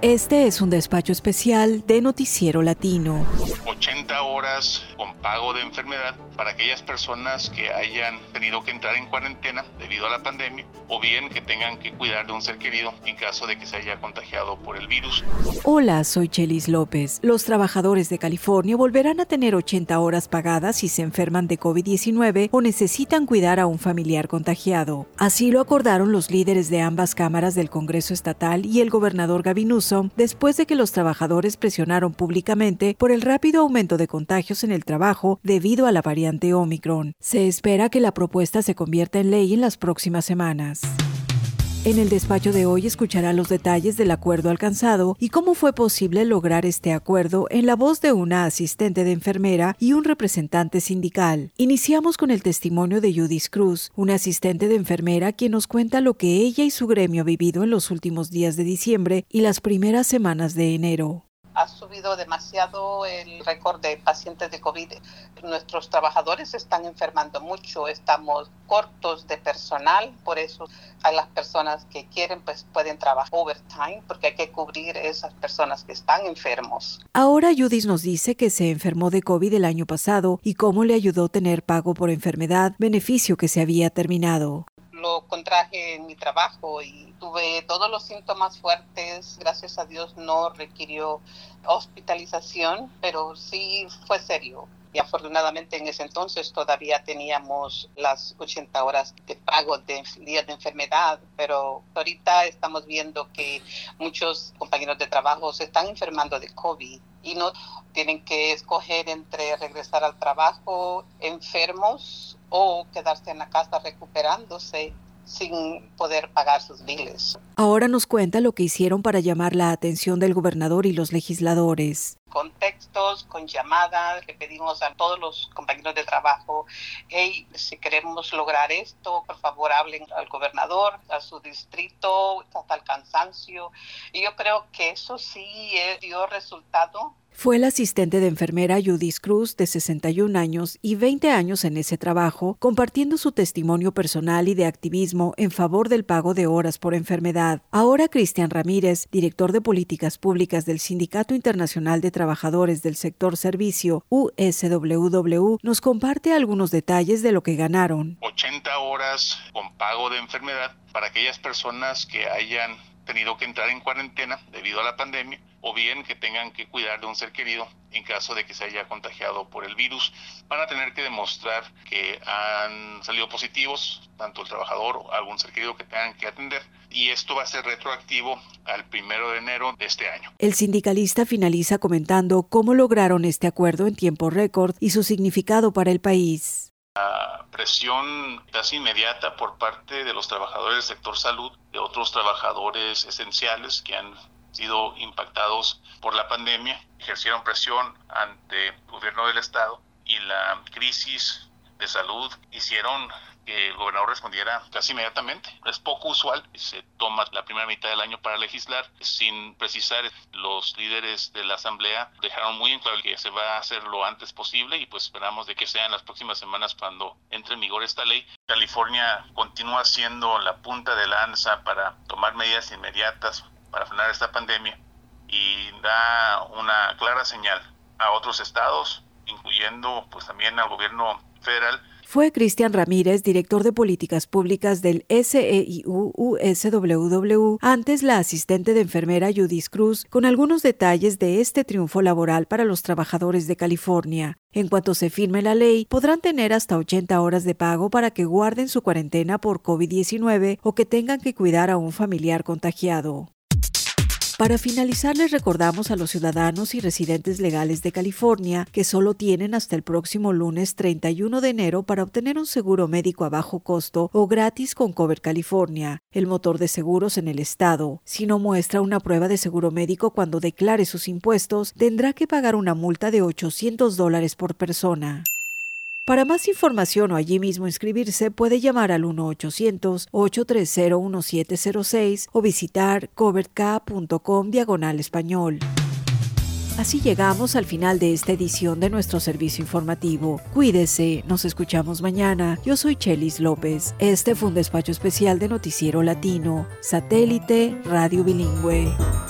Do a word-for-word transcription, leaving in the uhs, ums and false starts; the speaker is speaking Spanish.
Este es un despacho especial de Noticiero Latino. ochenta horas con pago de enfermedad para aquellas personas que hayan tenido que entrar en cuarentena debido a la pandemia o bien que tengan que cuidar de un ser querido en caso de que se haya contagiado por el virus. Hola, soy Chelis López. Los trabajadores de California volverán a tener ochenta horas pagadas si se enferman de COVID diecinueve o necesitan cuidar a un familiar contagiado. Así lo acordaron los líderes de ambas cámaras del Congreso Estatal y el gobernador Gavin Newsom después de que los trabajadores presionaron públicamente por el rápido aumento de contagios en el trabajo debido a la variante Omicron. Se espera que la propuesta se convierta en ley en las próximas semanas. En el despacho de hoy escuchará los detalles del acuerdo alcanzado y cómo fue posible lograr este acuerdo en la voz de una asistente de enfermera y un representante sindical. Iniciamos con el testimonio de Judith Cruz, una asistente de enfermera quien nos cuenta lo que ella y su gremio ha vivido en los últimos días de diciembre y las primeras semanas de enero. Ha subido demasiado el récord de pacientes de COVID. Nuestros trabajadores están enfermando mucho, estamos cortos de personal, por eso a las personas que quieren pues pueden trabajar overtime porque hay que cubrir esas personas que están enfermos. Ahora Judith nos dice que se enfermó de COVID el año pasado y cómo le ayudó tener pago por enfermedad, beneficio que se había terminado. Lo contraje en mi trabajo y tuve todos los síntomas fuertes. Gracias a Dios no requirió hospitalización, pero sí fue serio. Y afortunadamente en ese entonces todavía teníamos las ochenta horas de pago de días de enfermedad, pero ahorita estamos viendo que muchos compañeros de trabajo se están enfermando de COVID y no tienen que escoger entre regresar al trabajo enfermos o quedarse en la casa recuperándose sin poder pagar sus biles. Ahora nos cuenta lo que hicieron para llamar la atención del gobernador y los legisladores. Con textos, con llamadas, le pedimos a todos los compañeros de trabajo, hey, si queremos lograr esto, por favor hablen al gobernador, a su distrito, hasta el cansancio. Y yo creo que eso sí dio resultado. Fue la asistente de enfermera Judith Cruz, de sesenta y un años y veinte años en ese trabajo, compartiendo su testimonio personal y de activismo en favor del pago de horas por enfermedad. Ahora Cristian Ramírez, director de políticas públicas del Sindicato Internacional de Trabajadores del Sector Servicio, U S W W, nos comparte algunos detalles de lo que ganaron. ochenta horas con pago de enfermedad para aquellas personas que hayan tenido que entrar en cuarentena debido a la pandemia o bien que tengan que cuidar de un ser querido en caso de que se haya contagiado por el virus. Van a tener que demostrar que han salido positivos, tanto el trabajador o algún ser querido que tengan que atender, y esto va a ser retroactivo al primero de enero de este año. El sindicalista finaliza comentando cómo lograron este acuerdo en tiempo récord y su significado para el país. La presión casi inmediata por parte de los trabajadores del sector salud, de otros trabajadores esenciales que han sido impactados por la pandemia, ejercieron presión ante el gobierno del estado y la crisis de salud hicieron que el gobernador respondiera casi inmediatamente. Es poco usual, se toma la primera mitad del año para legislar sin precisar. Los líderes de la asamblea dejaron muy en claro que se va a hacer lo antes posible y pues esperamos de que sea en las próximas semanas cuando entre en vigor esta ley. California continúa siendo la punta de lanza para tomar medidas inmediatas para frenar esta pandemia y da una clara señal a otros estados, incluyendo pues también al gobierno federal. Fue Cristian Ramírez, director de políticas públicas del S E I U U S W W, antes la asistente de enfermera Judith Cruz, con algunos detalles de este triunfo laboral para los trabajadores de California. En cuanto se firme la ley, podrán tener hasta ochenta horas de pago para que guarden su cuarentena por COVID diecinueve o que tengan que cuidar a un familiar contagiado. Para finalizar, les recordamos a los ciudadanos y residentes legales de California que solo tienen hasta el próximo lunes treinta y uno de enero para obtener un seguro médico a bajo costo o gratis con Cover California, el motor de seguros en el estado. Si no muestra una prueba de seguro médico cuando declare sus impuestos, tendrá que pagar una multa de ochocientos dólares por persona. Para más información o allí mismo inscribirse, puede llamar al uno ochocientos, ocho tres cero, uno siete cero seis o visitar coverca.com diagonal español. Así llegamos al final de esta edición de nuestro servicio informativo. Cuídese, nos escuchamos mañana. Yo soy Chelis López. Este fue un despacho especial de Noticiero Latino, Satélite Radio Bilingüe.